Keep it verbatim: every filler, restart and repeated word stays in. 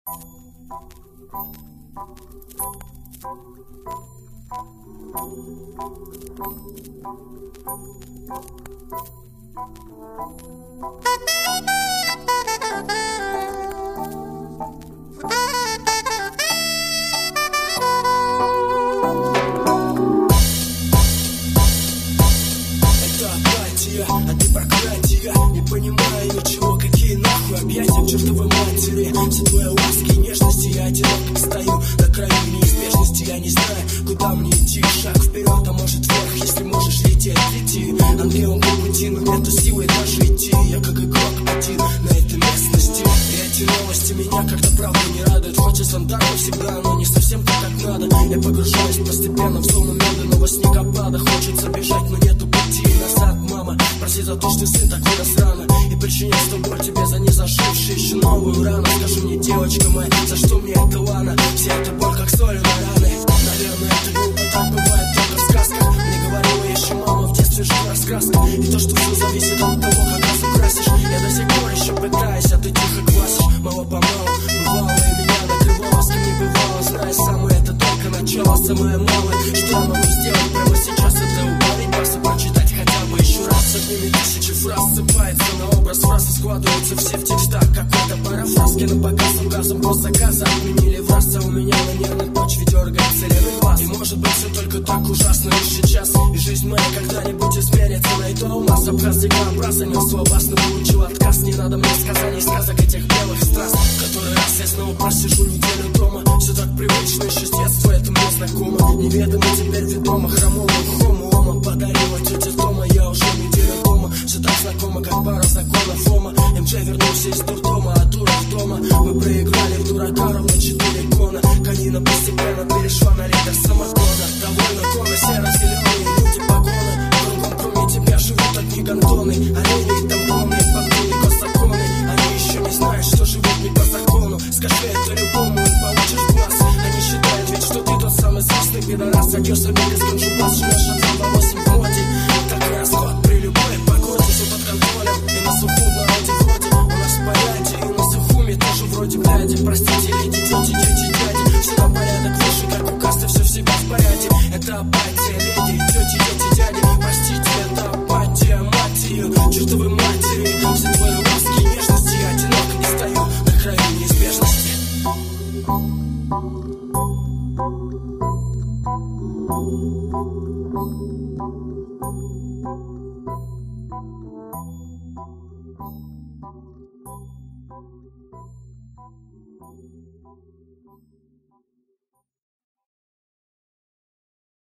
А ты проклятие, не понимаю ничего, какие нахуй объятия чертовой матери. Все твои ласки и нежности, я одинок стою на краю неизбежности. Я не знаю, куда мне идти, шаг вперед, а может вверх. Если можешь лететь, лети, ангелом по пути, но нету силы даже идти. Я как игрок один на этой местности. И эти новости меня как-то правда не радуют. Хоть и сандарма всегда, но не совсем так, как надо. Я погружаюсь постепенно в зону медленного снегопада. Хочется бежать, но нету пути назад, мама. Прости за то, что сын так вырос рано и причинил с тобой тебе за незажившую еще новую рану. Скажи мне, девочка моя, за что мне это лана? Вся эта боль как соль на раны. Наверное, это глупо, так бывает только в сказках. Мне говорила еще мама, в детстве жила раскраска. И то, что все зависит от того, как нас украсишь. Я до сих пор еще пытаюсь, а ты тихо квасишь. Мало-помалу, бывало и меня накрывало, с кем не бывало. Знаешь, самое это только начало, самое малое. Что я могу сделать прямо сейчас, это убавить бас и прочитать хотя бы еще раз. Одними тысячи фраз сыпается на образ, фразы складываются все в текстах. Какой-то парафраз, кинопоказ, указом по заказа отменили в раз, а у меня на нервной почве дергается левый глаз. И может быть все только так ужасно лишь сейчас, и жизнь моя когда-нибудь изменится. Найду алмаз, образ дикообраз, занес опасно, получил отказ. Не надо мне сказаний, сказок этих белых страз. Который раз я снова просижу неделю дома. Все так привычно, еще с детства это мне знакомо. Неведомо теперь ведомо, хромому хому ома подарила тетя Тома. Я уже неделю дома, все так знакомо, как пара законов Фома. эм джей вернулся из дурдома, а дурак дома. Мы проиграли в дурака ровно четыре гона. Конина постепенно перешла на литр самогона. Довольно коны, серо-зеленые люди погоны. Кругом кроме тебя живут одни гандоны. Олени и тампоны, понты и косаконы. Они еще не знают, что живут не по закону. Скажи это любому и получишь в глаз. Они считают ведь, что ты тот самый звездный пидорас. Одешь себе без конжубас, жмешь от два восемь в моде. Такой расход при любой погоде. Все под контролем и на суху в народе вроде. У нас в порядке и на сухуме тоже вроде бляди. Простите, леди, тети, дети, дяди. Все на порядок выше, как у касты, все в себя в порядке. Это апатия, леди, тети, дети, дяди. Простите, это апатия, мать ее, чертовы матери. Все твои ласки и нежности, я одинок и стою на краю неизбежности.